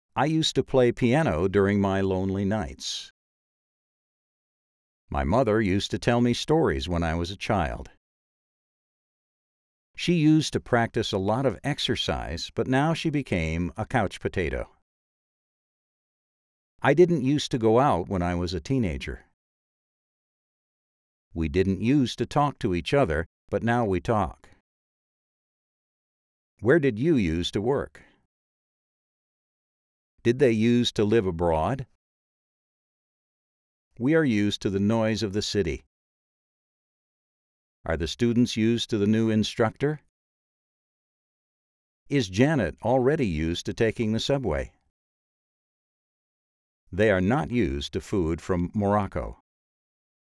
I used to play piano during my lonely nights. My mother used to tell me stories when I was a child. She used to practice a lot of exercise, but now she became a couch potato. I didn't used to go out when I was a teenager. We didn't used to talk to each other, but now we talk. Where did you used to work? Did they used to live abroad? We are used to the noise of the city. Are the students used to the new instructor? Is Janet already used to taking the subway? They are not used to food from Morocco.